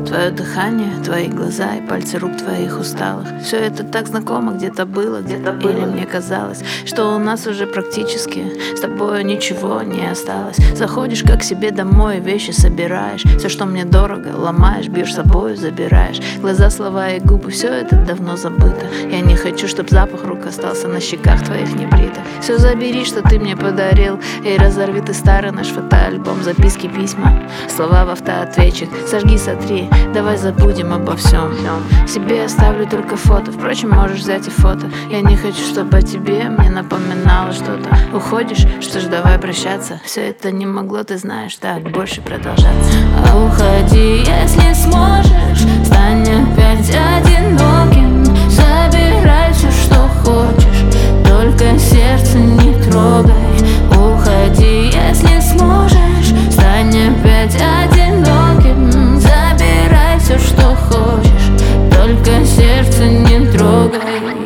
Твое дыхание, твои глаза и пальцы рук твоих усталых. Все это так знакомо, где-то было. Или мне казалось, что у нас уже практически с тобой ничего не осталось. Заходишь как к себе домой, вещи собираешь. Все, что мне дорого, ломаешь, бьешь собою, забираешь. Глаза, слова и губы, все это давно забыто. Я не хочу, чтоб запах рук остался на щеках твоих небритых. Все забери, что ты мне подарил, и разорви ты старый наш фотоальбом. Записки, письма, слова в автоответчик. Сожги, сотри, давай забудем обо всем. Себе оставлю только фото, впрочем, можешь взять и фото. Я не хочу, чтобы о тебе мне напоминало что-то. Уходишь, что ж, давай прощаться. Все это не могло, ты знаешь, так больше продолжаться. А уходи, если сможешь, стань опять одиноким. Забирай все, что хочешь, только сердце не трогай. Уходи, если сможешь, стань опять одиноким. Забирай все, что хочешь, только сердце не трогай.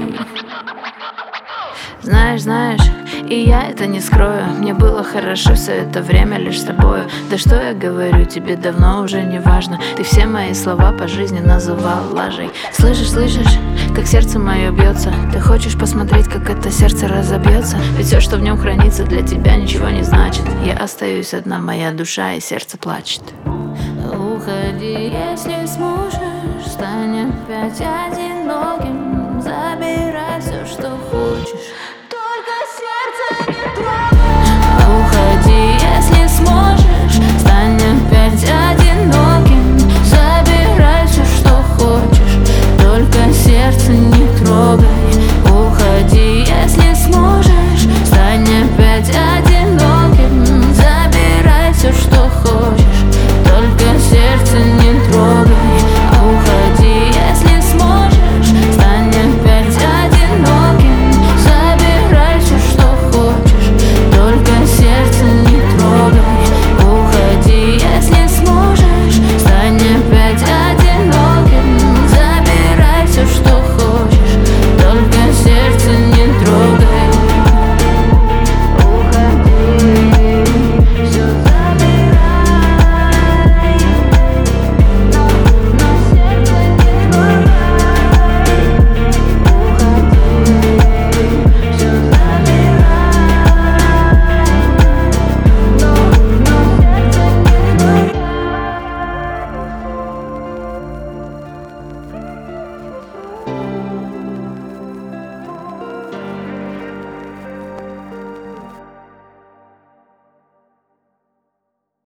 Знаешь, и я это не скрою. Мне было хорошо все это время лишь с тобою. Да что я говорю, тебе давно уже не важно. Ты все мои слова по жизни называл лажей. Слышишь, как сердце мое бьется. Ты хочешь посмотреть, как это сердце разобьется? Ведь все, что в нем хранится, для тебя ничего не значит. Я остаюсь одна, моя душа и сердце плачет. Уходи, если сможешь, стань опять один.